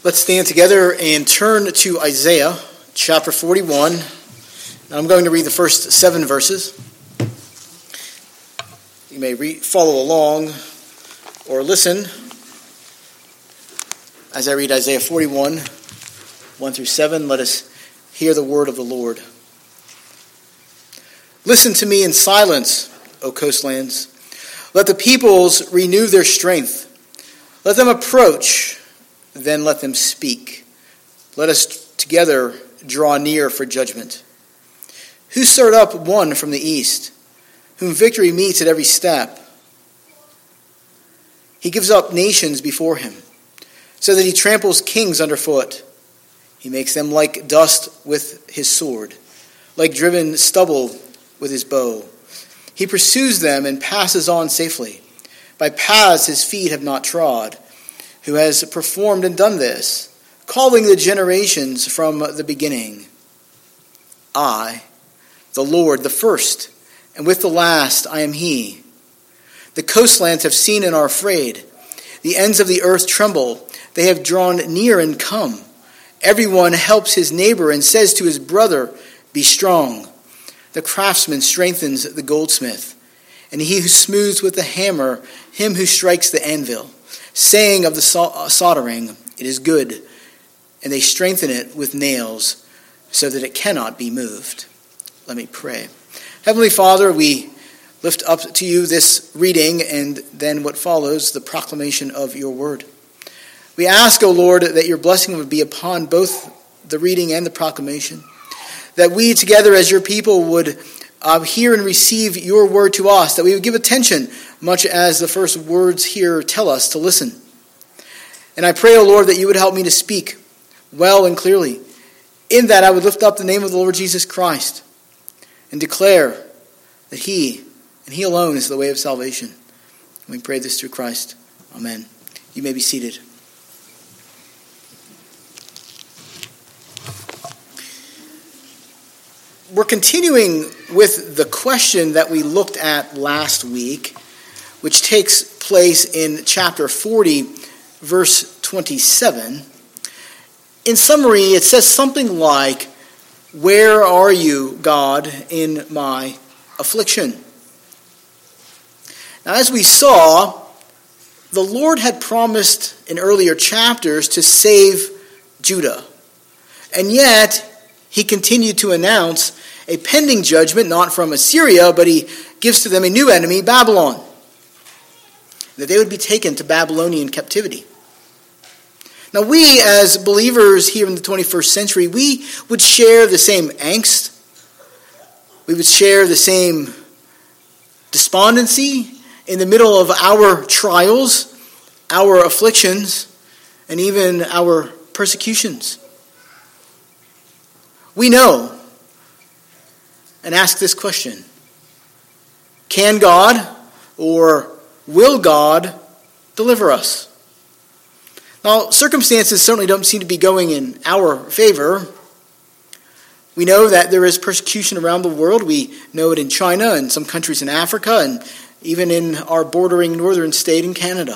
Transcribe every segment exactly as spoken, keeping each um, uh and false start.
Let's stand together and turn to Isaiah chapter forty-one. I'm going to read the first seven verses. You may read, follow along or listen as I read Isaiah forty-one, one through seven. Let us hear the word of the Lord. Listen to me in silence, O coastlands. Let the peoples renew their strength. Let them approach, then let them speak. Let us together draw near for judgment. Who stirred up one from the east, whom victory meets at every step? He gives up nations before him, so that he tramples kings underfoot. He makes them like dust with his sword, like driven stubble with his bow. He pursues them and passes on safely, by paths his feet have not trod. Who has performed and done this, calling the generations from the beginning? I, the Lord, the first, and with the last I am he. The coastlands have seen and are afraid. The ends of the earth tremble. They have drawn near and come. Everyone helps his neighbor and says to his brother, "Be strong." The craftsman strengthens the goldsmith, and he who smooths with the hammer, him who strikes the anvil, saying of the soldering, "It is good," and they strengthen it with nails so that it cannot be moved. Let me pray. Heavenly Father, we lift up to you this reading and then what follows, the proclamation of your word. We ask, O Lord, that your blessing would be upon both the reading and the proclamation, that we together as your people would uh, hear and receive your word to us, that we would give attention much as the first words here tell us to listen. And I pray, O Lord, that you would help me to speak well and clearly. In that I would lift up the name of the Lord Jesus Christ and declare that he and he alone is the way of salvation. And we pray this through Christ. Amen. You may be seated. We're continuing with the question that we looked at last week, which takes place in chapter forty, verse twenty-seven. In summary, it says something like, "Where are you, God, in my affliction?" Now, as we saw, the Lord had promised in earlier chapters to save Judah. And yet, he continued to announce a pending judgment, not from Assyria, but he gives to them a new enemy, Babylon, that they would be taken to Babylonian captivity. Now we, as believers here in the twenty-first century, we would share the same angst. We would share the same despondency in the middle of our trials, our afflictions, and even our persecutions. We know and ask this question: can God or will God deliver us? Now, circumstances certainly don't seem to be going in our favor. We know that there is persecution around the world. We know it in China and some countries in Africa and even in our bordering northern state in Canada.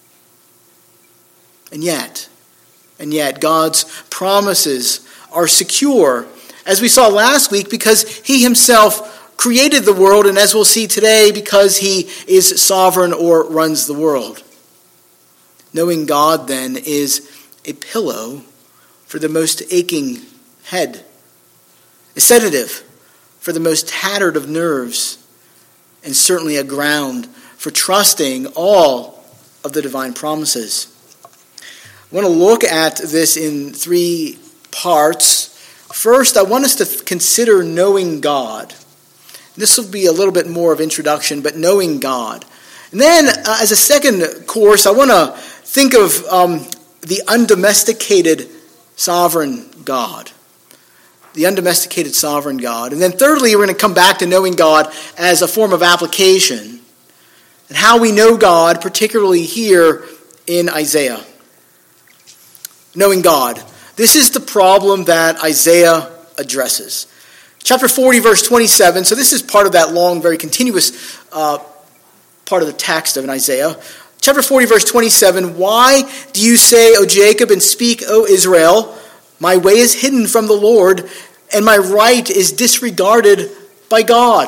And yet, and yet, God's promises are secure, as we saw last week, because he himself created the world, and as we'll see today, because he is sovereign or runs the world. Knowing God, then, is a pillow for the most aching head, a sedative for the most tattered of nerves, and certainly a ground for trusting all of the divine promises. I want to look at this in three parts. First, I want us to consider knowing God. This will be a little bit more of introduction, but knowing God. And then, uh, as a second course, I want to think of um, the undomesticated sovereign God. The undomesticated sovereign God. And then thirdly, we're going to come back to knowing God as a form of application, and how we know God, particularly here in Isaiah. Knowing God. This is the problem that Isaiah addresses. Chapter forty, verse twenty-seven. So this is part of that long, very continuous uh, part of the text of Isaiah. Chapter forty, verse twenty-seven, why do you say, O Jacob, and speak, O Israel, my way is hidden from the Lord, and my right is disregarded by God?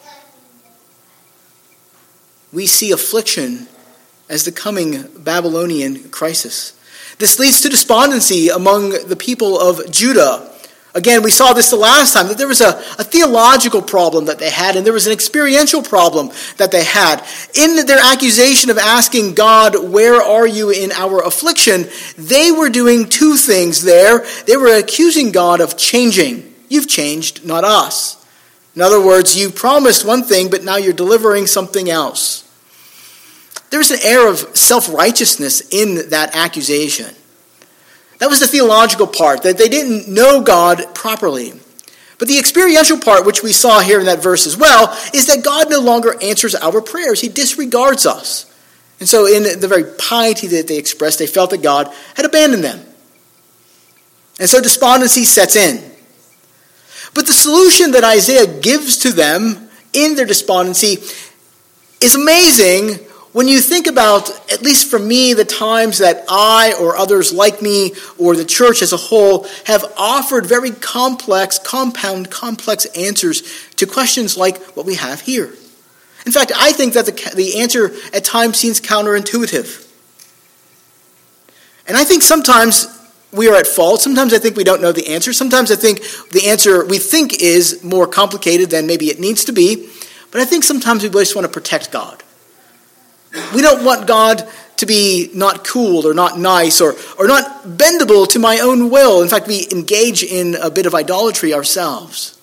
We see affliction as the coming Babylonian crisis. This leads to despondency among the people of Judah. Again, we saw this the last time, that there was a, a theological problem that they had, and there was an experiential problem that they had. In their accusation of asking God, where are you in our affliction, they were doing two things there. They were accusing God of changing. You've changed, not us. In other words, you promised one thing, but now you're delivering something else. There was an air of self-righteousness in that accusation. That was the theological part, that they didn't know God properly. But the experiential part, which we saw here in that verse as well, is that God no longer answers our prayers. He disregards us. And so in the very piety that they expressed, they felt that God had abandoned them. And so despondency sets in. But the solution that Isaiah gives to them in their despondency is amazing when you think about, at least for me, the times that I or others like me or the church as a whole have offered very complex, compound, complex answers to questions like what we have here. In fact, I think that the, the answer at times seems counterintuitive. And I think sometimes we are at fault. Sometimes I think we don't know the answer. Sometimes I think the answer we think is more complicated than maybe it needs to be. But I think sometimes we just want to protect God. We don't want God to be not cool or not nice or, or not bendable to my own will. In fact, we engage in a bit of idolatry ourselves.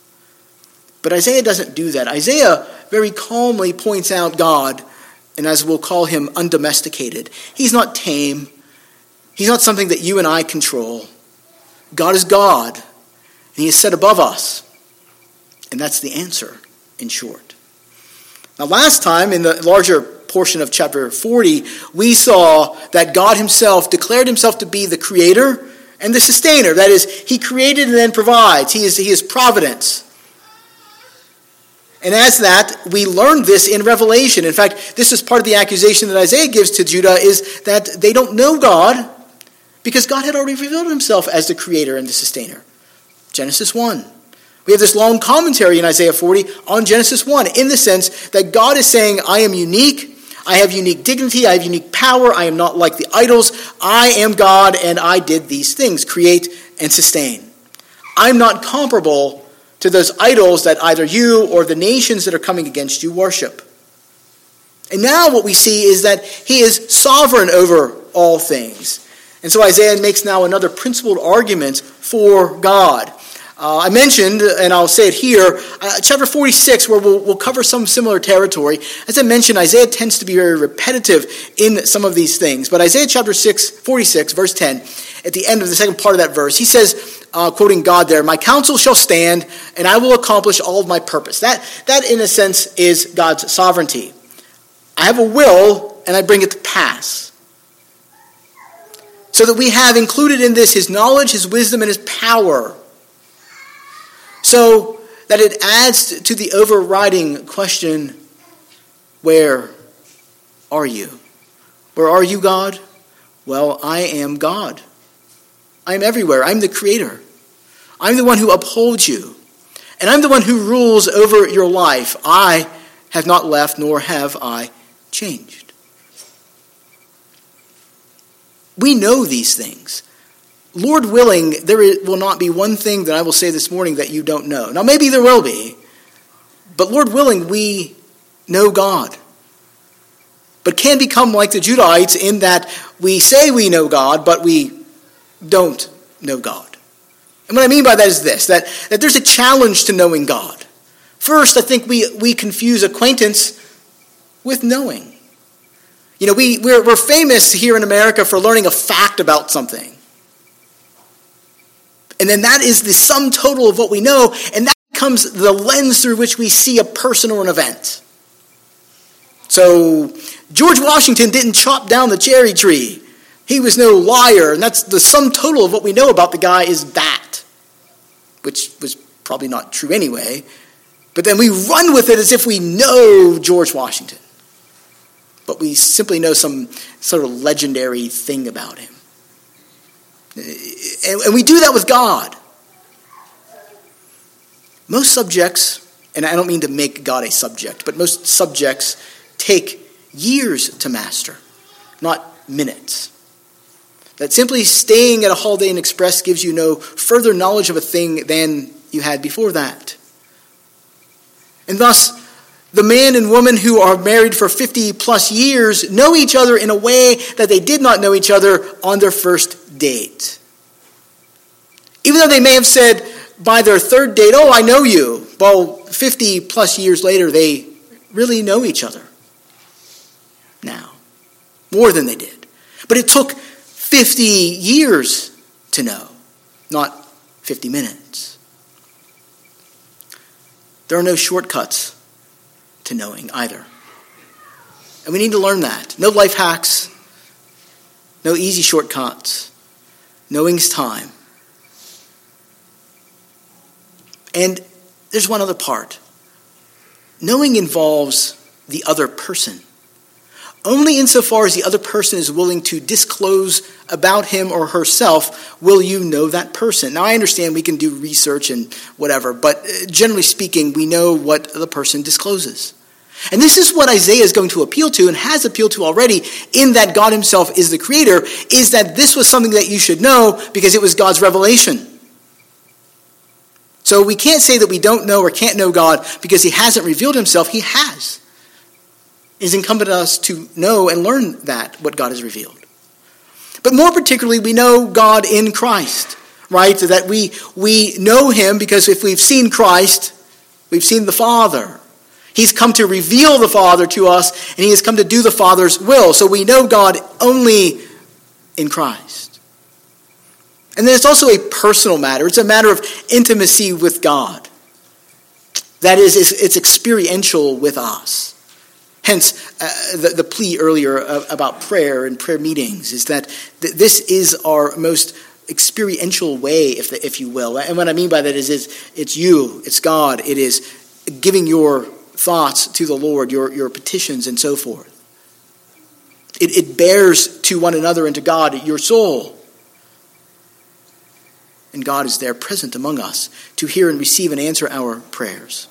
But Isaiah doesn't do that. Isaiah very calmly points out God, and as we'll call him, undomesticated. He's not tame. He's not something that you and I control. God is God, and he is set above us. And that's the answer, in short. Now, last time, in the larger portion of chapter forty, we saw that God himself declared himself to be the creator and the sustainer. That is, he created and then provides. He is, he is providence. And as that, we learned this in Revelation. In fact, this is part of the accusation that Isaiah gives to Judah, is that they don't know God because God had already revealed himself as the creator and the sustainer. Genesis one. We have this long commentary in Isaiah forty on Genesis one, in the sense that God is saying, I am unique, I have unique dignity, I have unique power, I am not like the idols, I am God and I did these things, create and sustain. I'm not comparable to those idols that either you or the nations that are coming against you worship. And now what we see is that he is sovereign over all things. And so Isaiah makes now another principled argument for God. Uh, I mentioned, and I'll say it here, uh, chapter forty-six, where we'll, we'll cover some similar territory. As I mentioned, Isaiah tends to be very repetitive in some of these things. But Isaiah chapter six, forty-six, verse ten, at the end of the second part of that verse, he says, uh, quoting God there, my counsel shall stand, and I will accomplish all of my purpose. That, that, in a sense, is God's sovereignty. I have a will, and I bring it to pass. So that we have included in this his knowledge, his wisdom, and his power. So that it adds to the overriding question, where are you? Where are you, God? Well, I am God. I am everywhere. I'm the creator. I'm the one who upholds you. And I'm the one who rules over your life. I have not left, nor have I changed. We know these things. Lord willing, there will not be one thing that I will say this morning that you don't know. Now, maybe there will be. But Lord willing, we know God. But can become like the Judahites in that we say we know God, but we don't know God. And what I mean by that is this, that, that there's a challenge to knowing God. First, I think we, we confuse acquaintance with knowing. You know, we, we're, we're famous here in America for learning a fact about something. And then that is the sum total of what we know, and that becomes the lens through which we see a person or an event. So, George Washington didn't chop down the cherry tree. He was no liar, and that's the sum total of what we know about the guy is that, which was probably not true anyway. But then we run with it as if we know George Washington. but we simply know some sort of legendary thing about him. And, and we do that with God. Most subjects, and I don't mean to make God a subject, but most subjects take years to master, not minutes. That simply staying at a Holiday Inn Express gives you no further knowledge of a thing than you had before that. And thus, the man and woman who are married for fifty plus years know each other in a way that they did not know each other on their first date. Even though they may have said by their third date, oh, I know you. Well, fifty plus years later, they really know each other now, more than they did. But it took fifty years to know, not fifty minutes. There are no shortcuts to knowing either. And we need to learn that. No life hacks, no easy shortcuts. Knowing's time. And there's one other part. Knowing involves the other person. Only insofar as the other person is willing to disclose about him or herself will you know that person. Now, I understand we can do research and whatever, but generally speaking, we know what the person discloses. And this is what Isaiah is going to appeal to and has appealed to already, in that God himself is the creator, is that this was something that you should know because it was God's revelation. So we can't say that we don't know or can't know God because he hasn't revealed himself. He has. It is incumbent on us to know and learn that, what God has revealed. But more particularly, we know God in Christ, right? That we, we know him because if we've seen Christ, we've seen the Father. He's come to reveal the Father to us, and he has come to do the Father's will. So we know God only in Christ. And then it's also a personal matter. It's a matter of intimacy with God. That is, it's, it's experiential with us. Hence, uh, the, the plea earlier about prayer and prayer meetings is that th- this is our most experiential way, if the, if you will. And what I mean by that is, is it's you, it's God, it is giving your thoughts to the Lord, your, your petitions and so forth. It, it bears to one another and to God your soul. And God is there present among us to hear and receive and answer our prayers.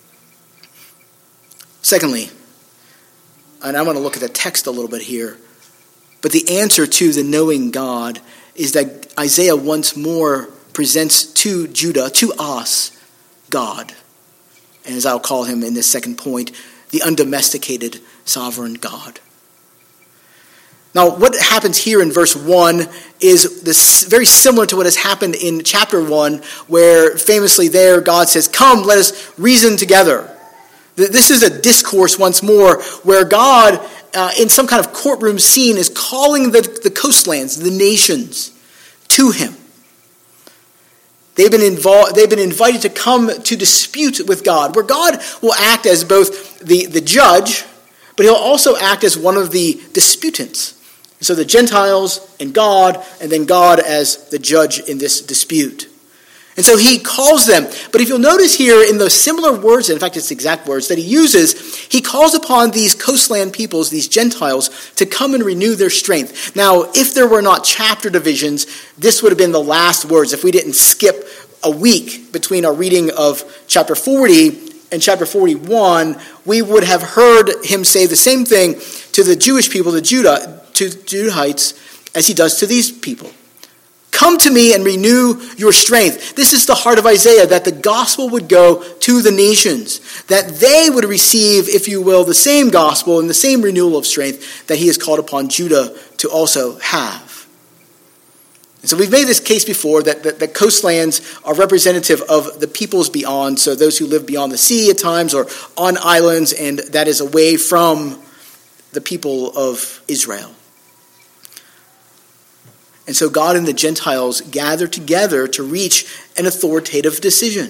Secondly, and I want to look at the text a little bit here, but the answer to the knowing God is that Isaiah once more presents to Judah, to us, God. And as I'll call him in this second point, the undomesticated sovereign God. Now, what happens here in verse one is this very similar to what has happened in chapter one, where famously there God says, "Come, let us reason together." This is a discourse once more where God, uh, in some kind of courtroom scene, is calling the, the coastlands, the nations, to him. They've been involved, they've been invited to come to dispute with God, where God will act as both the, the judge, but he'll also act as one of the disputants. So the Gentiles and God, and then God as the judge in this dispute. And so he calls them. But if you'll notice here in the similar words, in fact it's the exact words that he uses, he calls upon these coastland peoples, these Gentiles, to come and renew their strength. Now, if there were not chapter divisions, this would have been the last words. If we didn't skip a week between our reading of chapter forty and chapter forty-one, we would have heard him say the same thing to the Jewish people, to Judah, to Judahites, as he does to these people. Come to me and renew your strength. This is the heart of Isaiah, that the gospel would go to the nations, that they would receive, if you will, the same gospel and the same renewal of strength that he has called upon Judah to also have. And so we've made this case before that, that the coastlands are representative of the peoples beyond, so those who live beyond the sea at times or on islands, and that is away from the people of Israel. And so God and the Gentiles gather together to reach an authoritative decision.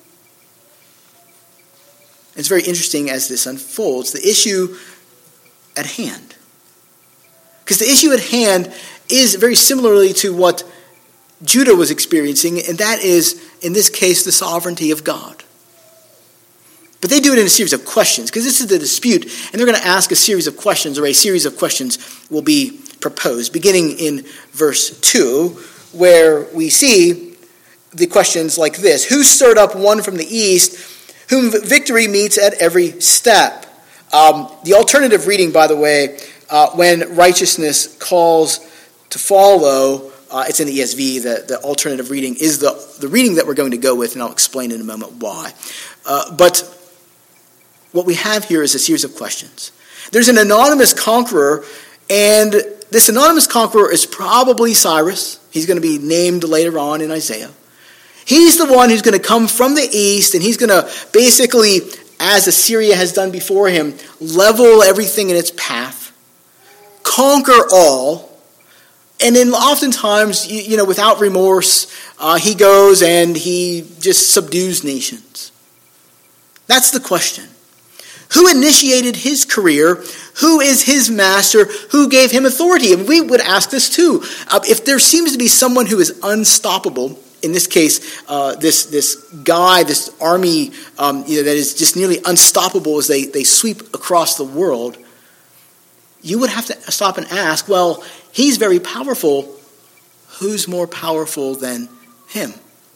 It's very interesting as this unfolds, the issue at hand. Because the issue at hand is very similarly to what Judah was experiencing, and that is, in this case, the sovereignty of God. But they do it in a series of questions, because this is the dispute, and they're going to ask a series of questions, or a series of questions will be proposed, beginning in verse two, where we see the questions like this. Who stirred up one from the east, whom victory meets at every step? Um, the alternative reading, by the way, uh, when righteousness calls to follow, uh, it's in the E S V, the, the alternative reading is the, the reading that we're going to go with, and I'll explain in a moment why. Uh, but what we have here is a series of questions. There's an anonymous conqueror, and this anonymous conqueror is probably Cyrus. He's going to be named later on in Isaiah. He's the one who's going to come from the east, and he's going to basically, as Assyria has done before him, level everything in its path, conquer all, and then oftentimes, you, you know, without remorse, uh, he goes and he just subdues nations. That's the question. Who initiated his career? Who is his master? Who gave him authority? And we would ask this too. Uh, if there seems to be someone who is unstoppable, in this case, uh, this this guy, this army um, you know, that is just nearly unstoppable as they, they sweep across the world, you would have to stop and ask, well, he's very powerful. Who's more powerful than him?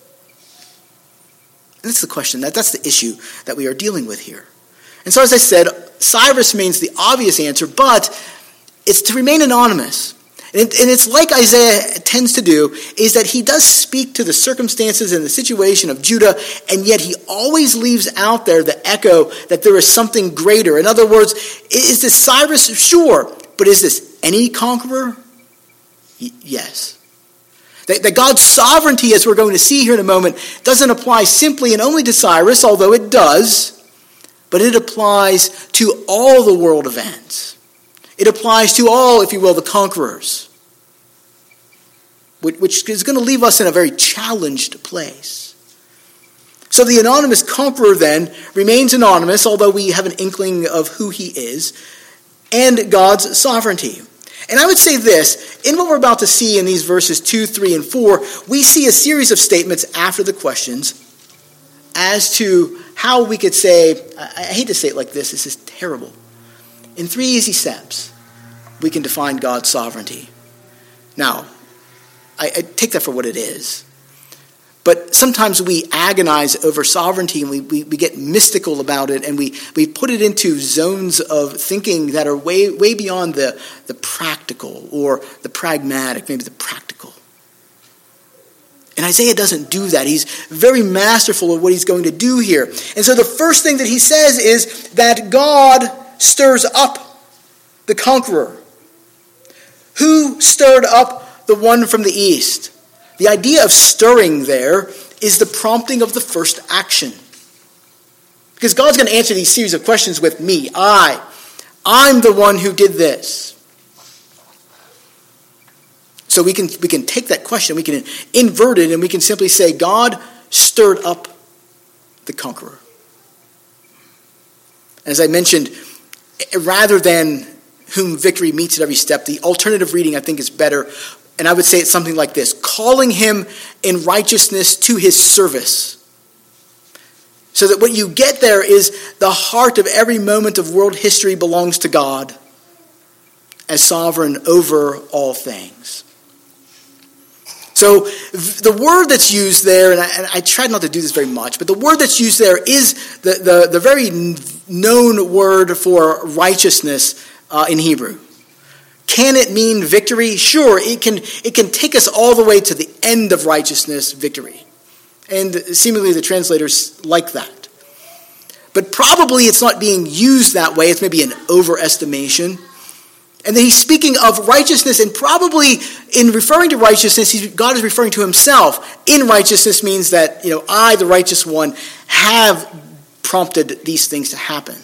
And that's the question. That, that's the issue that we are dealing with here. And so, as I said, Cyrus means the obvious answer, but it's to remain anonymous. And, it, and it's like Isaiah tends to do, is that he does speak to the circumstances and the situation of Judah, and yet he always leaves out there the echo that there is something greater. In other words, is this Cyrus? Sure. But is this any conqueror? Y- yes. That, that God's sovereignty, as we're going to see here in a moment, doesn't apply simply and only to Cyrus, although it does. But it applies to all the world events. It applies to all, if you will, the conquerors. Which is going to leave us in a very challenged place. So the anonymous conqueror then remains anonymous, although we have an inkling of who he is, and God's sovereignty. And I would say this, in what we're about to see in these verses two, three, and four, we see a series of statements after the questions as to how we could say, I, I hate to say it like this, this is terrible. In three easy steps, we can define God's sovereignty. Now, I, I take that for what it is. But sometimes we agonize over sovereignty and we, we, we get mystical about it, and we, we put it into zones of thinking that are way, way beyond the, the practical or the pragmatic, maybe the practical. And Isaiah doesn't do that. He's very masterful of what he's going to do here. And so the first thing that he says is that God stirs up the conqueror. Who stirred up the one from the east? The idea of stirring there is the prompting of the first action. Because God's going to answer these series of questions with me. I. I'm the one who did this. So we can we can take that question, we can invert it, and we can simply say, God stirred up the conqueror. As I mentioned, rather than whom victory meets at every step, the alternative reading I think is better. And I would say it's something like this: calling him in righteousness to his service. So that what you get there is the heart of every moment of world history belongs to God as sovereign over all things. So the word that's used there, and I, and I tried not to do this very much, but the word that's used there is the, the, the very known word for righteousness uh, in Hebrew. Can it mean victory? Sure, it can, it can take us all the way to the end of righteousness, victory. And seemingly the translators like that. But probably it's not being used that way. It's maybe an overestimation. And then he's speaking of righteousness, and probably in referring to righteousness, he's, God is referring to himself. In righteousness means that, you know, I, the righteous one, have prompted these things to happen.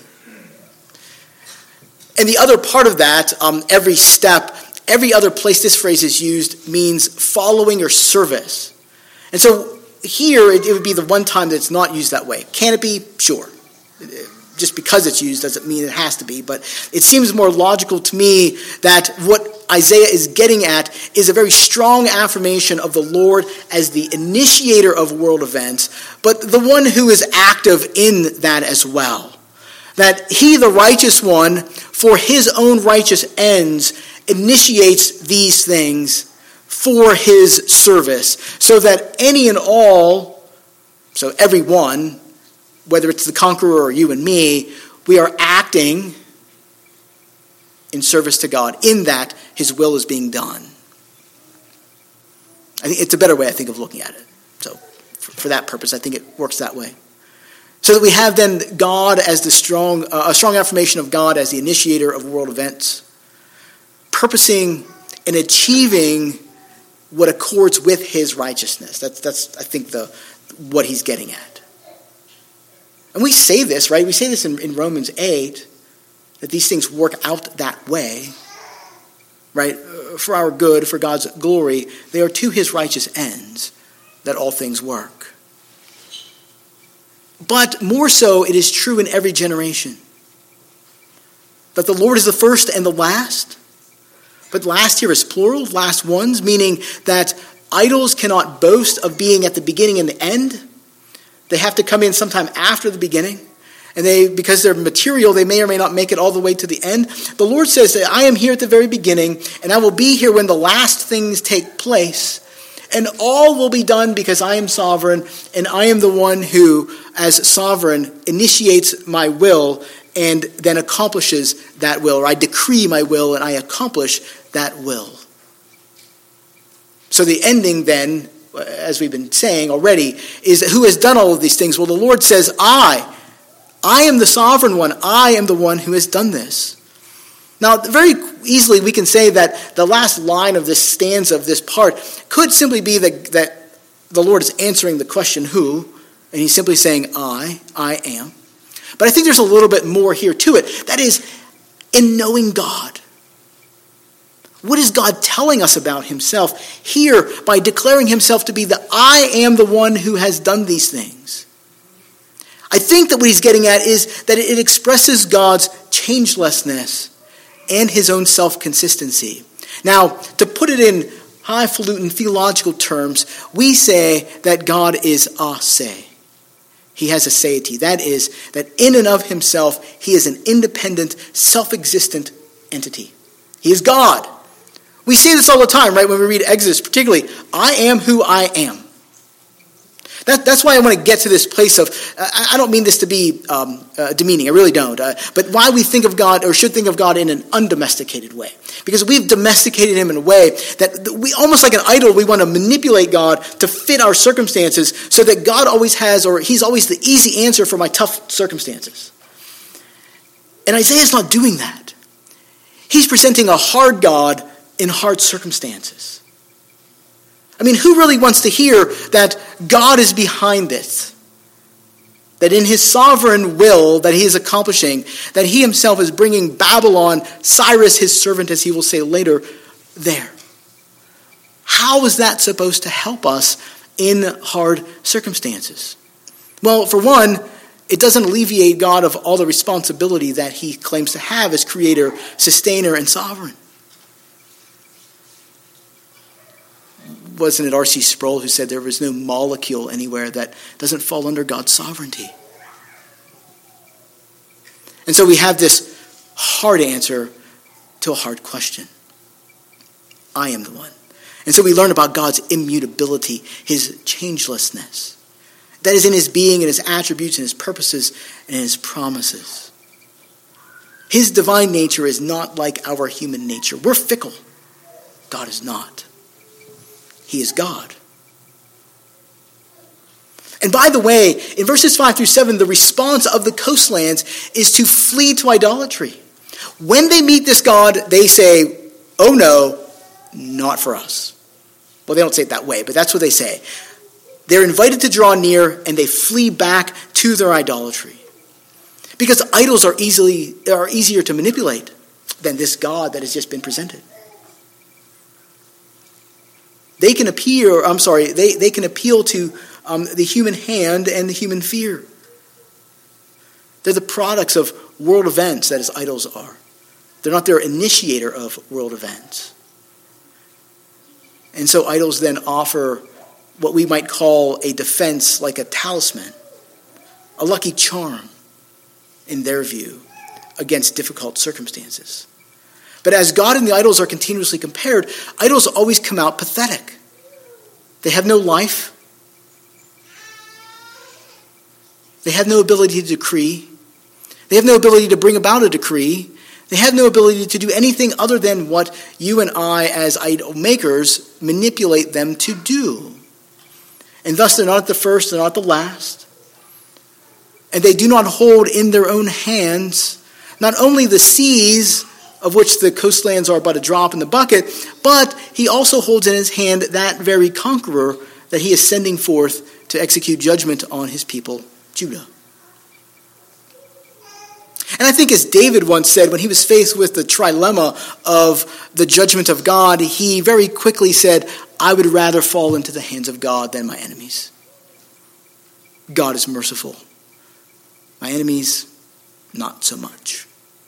And the other part of that, um, every step, every other place this phrase is used means following or service. And so here, it, it would be the one time that it's not used that way. Can it be? Sure. just because it's used doesn't mean it has to be, but it seems more logical to me that what Isaiah is getting at is a very strong affirmation of the Lord as the initiator of world events, but the one who is active in that as well. That he, the righteous one, for his own righteous ends, initiates these things for his service, so that any and all, so everyone, whether it's the conqueror or you and me, we are acting in service to God, in that his will is being done. I think it's a better way, I think, of looking at it. So for, for that purpose, I think it works that way. So that we have then God as the strong, uh, a strong affirmation of God as the initiator of world events, purposing and achieving what accords with his righteousness. That's, that's I think, the what he's getting at. And we say this, right? We say this in, in Romans eight, that these things work out that way, right? For our good, for God's glory. They are to his righteous ends that all things work. But more so, it is true in every generation. That the Lord is the first and the last. But last here is plural, last ones, meaning that idols cannot boast of being at the beginning and the end. They have to come in sometime after the beginning. And they, because they're material, they may or may not make it all the way to the end. The Lord says that I am here at the very beginning, and I will be here when the last things take place. And all will be done because I am sovereign, and I am the one who, as sovereign, initiates my will and then accomplishes that will. Or I decree my will and I accomplish that will. So the ending then, as we've been saying already, is who has done all of these things? Well, the Lord says, I, I am the sovereign one. I am the one who has done this. Now, very easily we can say that the last line of this stanza of this part could simply be that, that the Lord is answering the question, who? And he's simply saying, I, I am. But I think there's a little bit more here to it. That is, in knowing God. What is God telling us about himself here by declaring himself to be the I am the one who has done these things? I think that what he's getting at is that it expresses God's changelessness and his own self-consistency. Now, to put it in highfalutin theological terms, we say that God is aseity. He has aseity. That is, that in and of himself, he is an independent, self-existent entity. He is God. We see this all the time, right? When we read Exodus, particularly, I am who I am. That, that's why I want to get to this place of, I, I don't mean this to be um, uh, demeaning, I really don't, uh, but why we think of God, or should think of God in an undomesticated way. Because we've domesticated him in a way that we, almost like an idol, we want to manipulate God to fit our circumstances so that God always has, or he's always the easy answer for my tough circumstances. And Isaiah's not doing that. He's presenting a hard God in hard circumstances. I mean, who really wants to hear that God is behind this? That in his sovereign will that he is accomplishing, that he himself is bringing Babylon, Cyrus, his servant, as he will say later, there. How is that supposed to help us in hard circumstances? Well, for one, it doesn't alleviate God of all the responsibility that he claims to have as creator, sustainer, and sovereign. Wasn't it R C Sproul who said there was no molecule anywhere that doesn't fall under God's sovereignty? And so we have this hard answer to a hard question. I am the one. And so we learn about God's immutability, his changelessness. That is in his being and his attributes and his purposes and his promises. His divine nature is not like our human nature. We're fickle. God is not. He is God. And by the way, in verses five through seven, the response of the coastlands is to flee to idolatry. When they meet this God, they say, oh no, not for us. Well, they don't say it that way, but that's what they say. They're invited to draw near, and they flee back to their idolatry. Because idols are easily are easier to manipulate than this God that has just been presented. They can appear, I'm sorry, they, they can appeal to um, the human hand and the human fear. They're the products of world events, that is, idols are. They're not their initiator of world events. And so idols then offer what we might call a defense, like a talisman, a lucky charm, in their view, against difficult circumstances. But as God and the idols are continuously compared, idols always come out pathetic. They have no life. They have no ability to decree. They have no ability to bring about a decree. They have no ability to do anything other than what you and I, as idol makers, manipulate them to do. And thus they're not the first, they're not the last. And they do not hold in their own hands not only the seas, of which the coastlands are but a drop in the bucket, but he also holds in his hand that very conqueror that he is sending forth to execute judgment on his people, Judah. And I think as David once said, when he was faced with the trilemma of the judgment of God, he very quickly said, I would rather fall into the hands of God than my enemies. God is merciful. My enemies, not so much.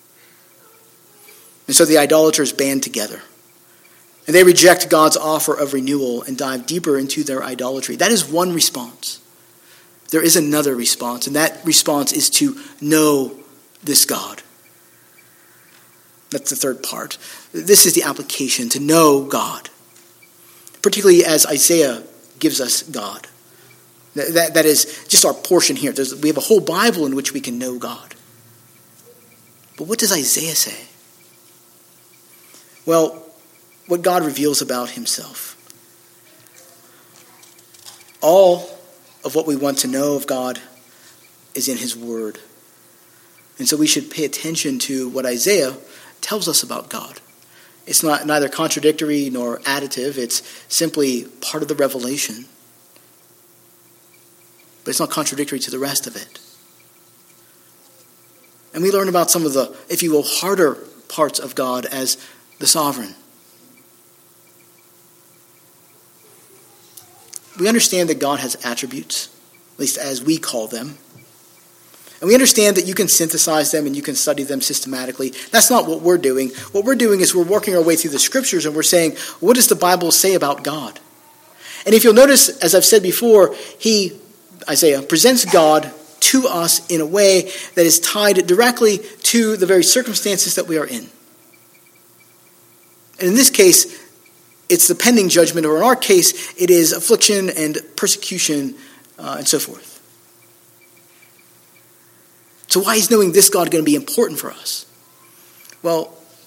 And so the idolaters band together. And they reject God's offer of renewal and dive deeper into their idolatry. That is one response. There is another response, and that response is to know this God. That's the third part. This is the application, to know God. Particularly as Isaiah gives us God. That, that, that is just our portion here. There's, we have a whole Bible in which we can know God. But what does Isaiah say? Well, what God reveals about himself. All of what we want to know of God is in his word. And so we should pay attention to what Isaiah tells us about God. It's not neither contradictory nor additive. It's simply part of the revelation. But it's not contradictory to the rest of it. And we learn about some of the, if you will, harder parts of God as the sovereign. We understand that God has attributes, at least as we call them. And we understand that you can synthesize them and you can study them systematically. That's not what we're doing. What we're doing is we're working our way through the scriptures and we're saying, what does the Bible say about God? And if you'll notice, as I've said before, he, Isaiah, presents God to us in a way that is tied directly to the very circumstances that we are in. And in this case, it's the pending judgment, or in our case, it is affliction and persecution uh, and so forth. So why is knowing this God going to be important for us? Well,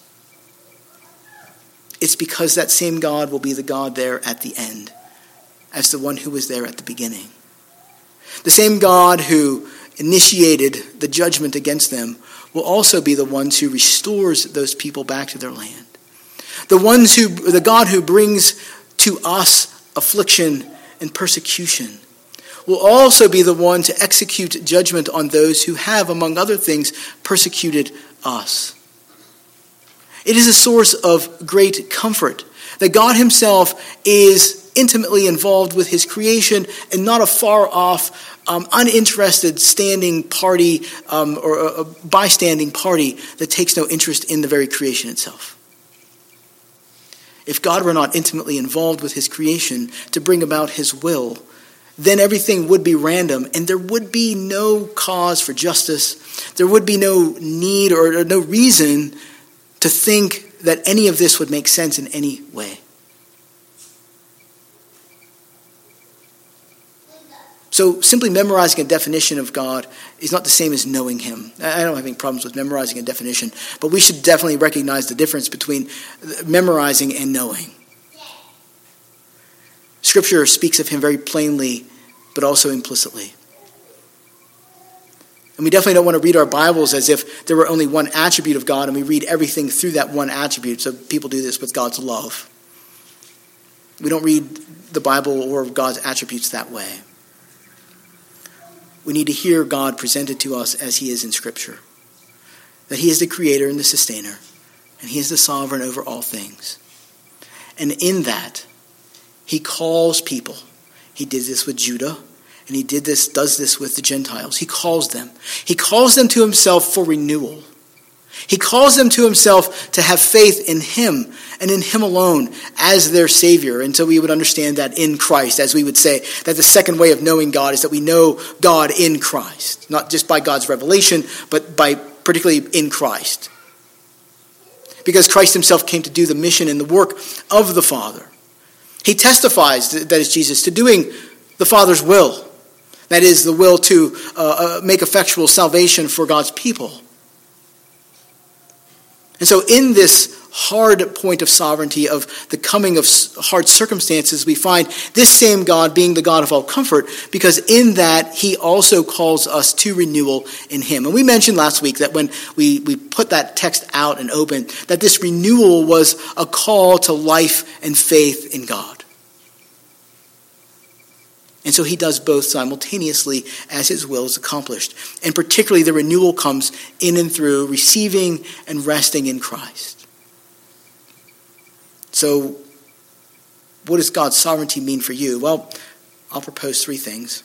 it's because that same God will be the God there at the end, as the one who was there at the beginning. The same God who initiated the judgment against them will also be the ones who restores those people back to their land. The ones who, the God who brings to us affliction and persecution will also be the one to execute judgment on those who have, among other things, persecuted us. It is a source of great comfort that God himself is intimately involved with his creation and not a far-off, um, uninterested standing party um, or a, a bystanding party that takes no interest in the very creation itself. If God were not intimately involved with his creation to bring about his will, then everything would be random and there would be no cause for justice. There would be no need or, or no reason to think that any of this would make sense in any way. So simply memorizing a definition of God is not the same as knowing him. I don't have any problems with memorizing a definition, but we should definitely recognize the difference between memorizing and knowing. Scripture speaks of him very plainly, but also implicitly. And we definitely don't want to read our Bibles as if there were only one attribute of God and we read everything through that one attribute. So people do this with God's love. We don't read the Bible or God's attributes that way. We need to hear God presented to us as he is in Scripture. That he is the creator and the sustainer. And he is the sovereign over all things. And in that, he calls people. He did this with Judah. And he did this, does this with the Gentiles. He calls them. He calls them to himself for renewal. He calls them to himself to have faith in him and in him alone as their Savior. And so we would understand that in Christ, as we would say, that the second way of knowing God is that we know God in Christ. Not just by God's revelation, but by particularly in Christ. Because Christ himself came to do the mission and the work of the Father. He testifies, that is Jesus, to doing the Father's will. That is, the will to uh, uh, make effectual salvation for God's people. And so in this hard point of sovereignty, of the coming of hard circumstances, we find this same God being the God of all comfort, because in that he also calls us to renewal in him. And we mentioned last week that when we, we put that text out and opened, that this renewal was a call to life and faith in God. And so he does both simultaneously as his will is accomplished. And particularly the renewal comes in and through receiving and resting in Christ. So what does God's sovereignty mean for you? Well, I'll propose three things.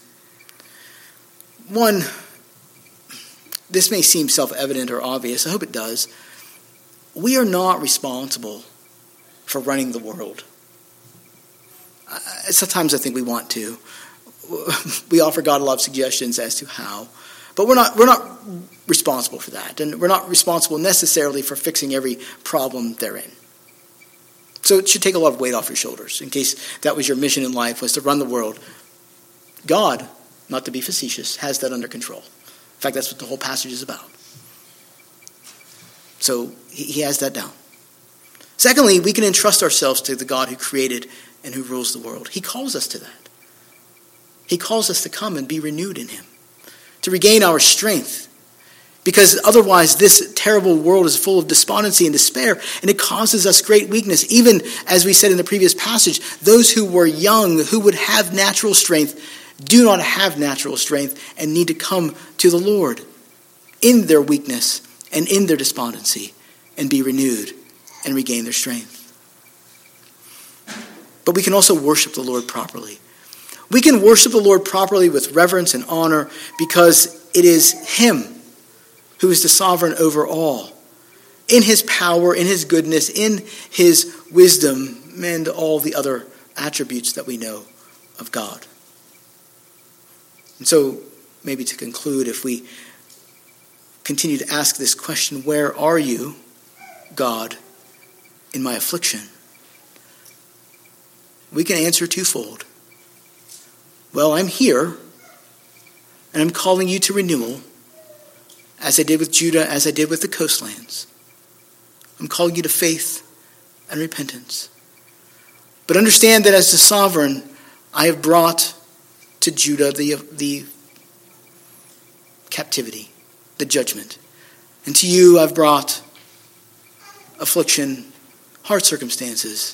One, this may seem self-evident or obvious. I hope it does. We are not responsible for running the world. Sometimes I think we want to. We offer God a lot of suggestions as to how, but we're not we're not responsible for that, and we're not responsible necessarily for fixing every problem therein. So it should take a lot of weight off your shoulders, in case that was your mission in life, was to run the world. God, not to be facetious, has that under control. In fact, that's what the whole passage is about. So he has that down. Secondly, we can entrust ourselves to the God who created and who rules the world. He calls us to that. He calls us to come and be renewed in him, to regain our strength, because otherwise this terrible world is full of despondency and despair, and it causes us great weakness. Even as we said in the previous passage, those who were young, who would have natural strength, do not have natural strength and need to come to the Lord in their weakness and in their despondency and be renewed and regain their strength. But we can also worship the Lord properly. We can worship the Lord properly with reverence and honor because it is him who is the sovereign over all. In his power, in his goodness, in his wisdom, and all the other attributes that we know of God. And so, maybe to conclude, if we continue to ask this question, where are you, God, in my affliction? We can answer twofold. Well, I'm here, and I'm calling you to renewal, as I did with Judah, as I did with the coastlands. I'm calling you to faith and repentance. But understand that as the sovereign, I have brought to Judah the, the captivity, the judgment. And to you I've brought affliction, hard circumstances,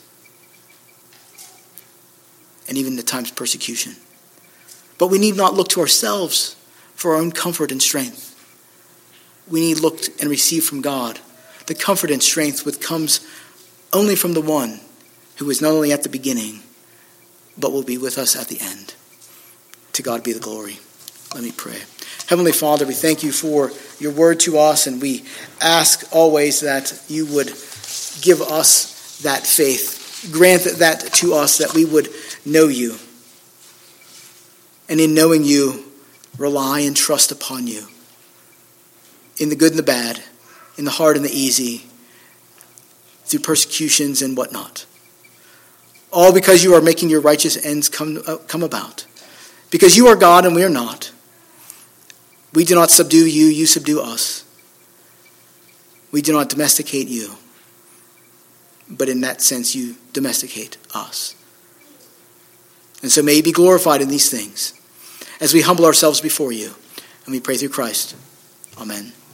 and even at times persecution. But we need not look to ourselves for our own comfort and strength. We need look and receive from God the comfort and strength which comes only from the one who is not only at the beginning, but will be with us at the end. To God be the glory. Let me pray. Heavenly Father, we thank you for your word to us, and we ask always that you would give us that faith. Grant that to us, that we would know you. And in knowing you, rely and trust upon you. In the good and the bad, in the hard and the easy, through persecutions and whatnot. All because you are making your righteous ends come, uh, come about. Because you are God and we are not. We do not subdue you, you subdue us. We do not domesticate you. But in that sense, you domesticate us. And so may you be glorified in these things as we humble ourselves before you. And we pray through Christ. Amen.